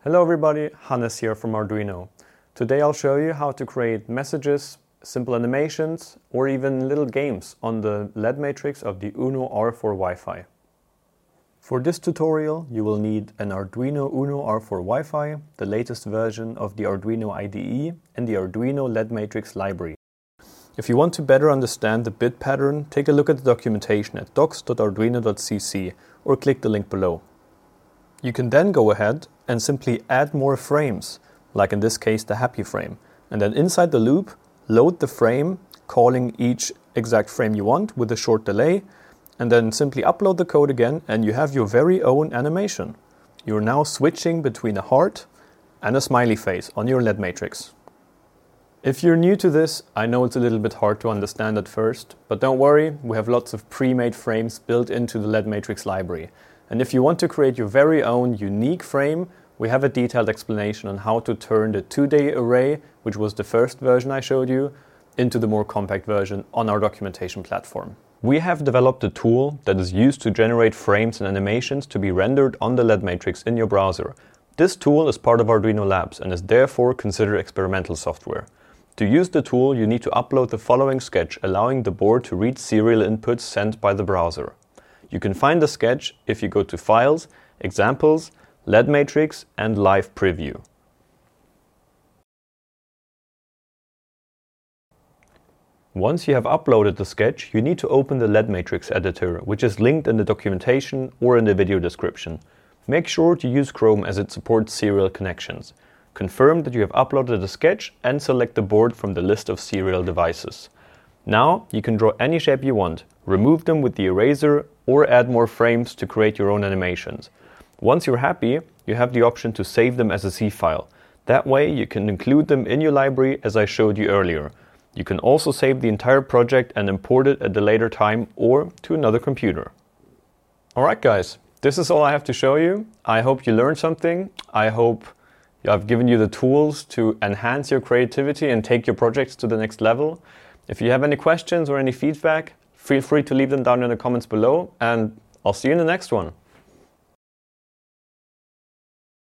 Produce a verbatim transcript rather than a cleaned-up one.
Hello everybody, Hannes here from Arduino. Today I'll show you how to create messages, simple animations, or even little games on the L E D matrix of the UNO R four Wi-Fi. For this tutorial you will need an Arduino UNO R four Wi-Fi, the latest version of the Arduino I D E, and the Arduino L E D matrix library. If you want to better understand the bit pattern, take a look at the documentation at docs dot arduino dot c c or click the link below. You can then go ahead and simply add more frames, like in this case the happy frame, and then inside the loop load the frame, calling each exact frame you want with a short delay, and then simply upload the code again and you have your very own animation. You're now switching between a heart and a smiley face on your L E D matrix. If you're new to this, I know it's a little bit hard to understand at first, but don't worry, we have lots of pre-made frames built into the L E D matrix library. And if you want to create your very own unique frame, we have a detailed explanation on how to turn the two-day array, which was the first version I showed you, into the more compact version on our documentation platform. We have developed a tool that is used to generate frames and animations to be rendered on the L E D matrix in your browser. This tool is part of Arduino Labs and is therefore considered experimental software. To use the tool, you need to upload the following sketch, allowing the board to read serial inputs sent by the browser. You can find the sketch if you go to Files, Examples, L E D Matrix, and Live Preview. Once you have uploaded the sketch, you need to open the L E D Matrix editor, which is linked in the documentation or in the video description. Make sure to use Chrome as it supports serial connections. Confirm that you have uploaded the sketch and select the board from the list of serial devices. Now you can draw any shape you want, remove them with the eraser, or add more frames to create your own animations. Once you're happy, you have the option to save them as a C file. That way you can include them in your library as I showed you earlier. You can also save the entire project and import it at a later time or to another computer. Alright guys, this is all I have to show you. I hope you learned something. I hope I've given you the tools to enhance your creativity and take your projects to the next level. If you have any questions or any feedback, feel free to leave them down in the comments below, and I'll see you in the next one.